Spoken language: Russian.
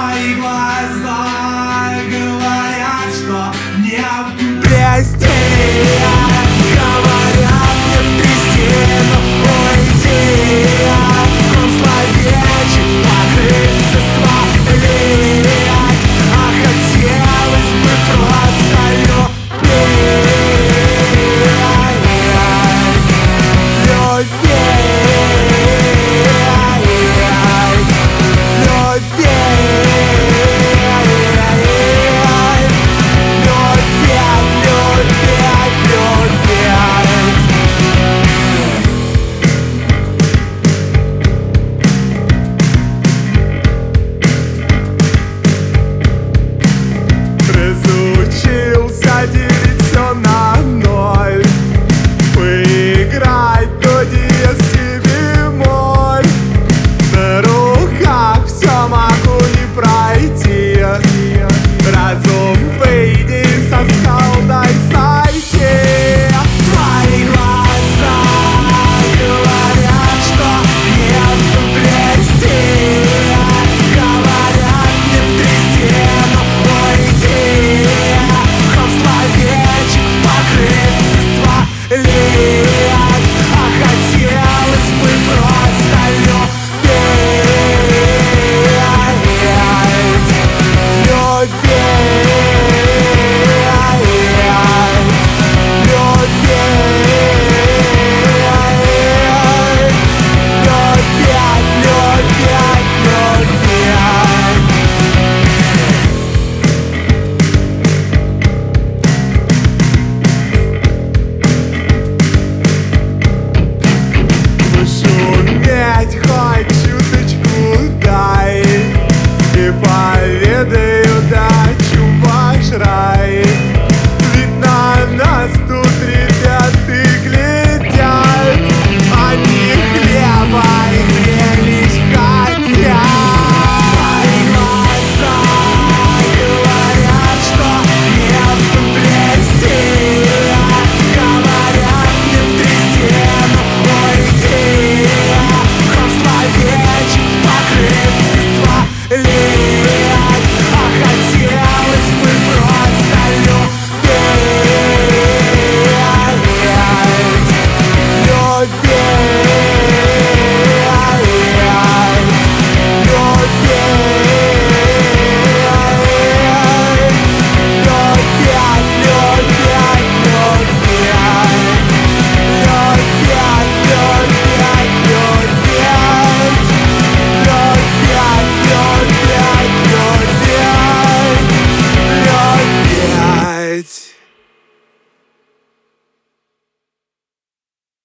Твои глаза говорят, что не прости. Говорят, не в трясину уйти. Ком словечек покрыться свалить. А хотелось бы просто разучился делить все на ноль, поиграть до диез си бемоль. На руках все могу не пройти. Разум выйди со скал, дай сойти. Твои глаза говорят, что нет прости. Говорят, не в трясину уйти. Ком словечек покрыться свалить. А хотелось бы просто любить. Шуметь хоть чуточку дай, и поведаю дачу ваш рай. Ведь на нас тут ребята глядят, они хлеба и зрелищ хотят. Твои глаза говорят, что нет прости. Говорят, не в трясину уйти. Ком словечек покрыться свалить. А хотелось бы просто любить. Любить.